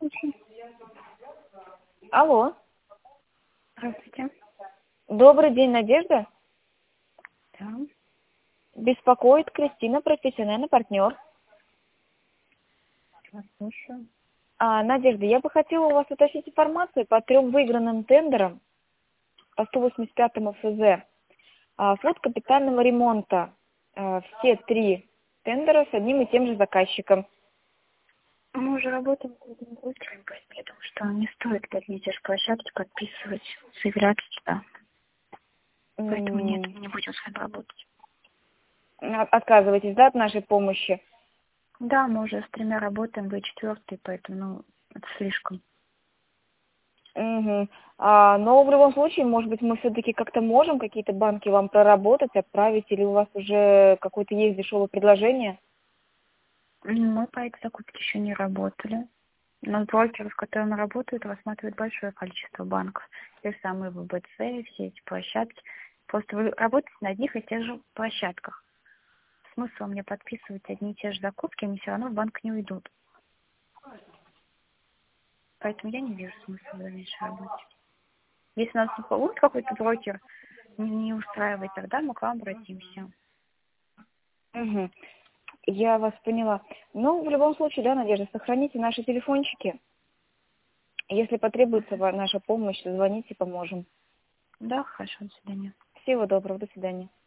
слушаю. Алло. Здравствуйте. Добрый день, Надежда. Да, Беспокоит Кристина, профессиональный партнер. вас слушаю. Надежда, я бы хотела у вас уточнить информацию по 3 выигранным тендерам по 185 ФЗ. Фонд капитального ремонта. Все 3 тендера с одним и тем же заказчиком. Мы уже работаем с этим брокером, поэтому я думаю, что не стоит под эти площадки подписывать, заявляться туда. Поэтому нет, мы не будем с вами работать. Отказываетесь, да, от нашей помощи? Да, мы уже с 3 работаем, вы 4-й, поэтому это слишком. Угу. Но в любом случае, может быть, мы все-таки как-то можем какие-то банки вам проработать, отправить, или у вас уже какое-то есть дешевое предложение? Мы по этой закупке еще не работали. Но брокеры, с которыми работают, рассматривают большое количество банков. Те же самые ВБЦ, все эти площадки. Просто вы работаете на одних и тех же площадках. Смысл мне подписывать одни и те же закупки, они все равно в банк не уйдут. Поэтому я не вижу смысла в дальнейшей работе. Если нас будет какой-то брокер не устраивает, тогда мы к вам обратимся. Угу. Я вас поняла. Ну, в любом случае, да, Надежда, сохраните наши телефончики. Если потребуется наша помощь, звоните, поможем. Да, хорошо, до свидания. Всего доброго, до свидания.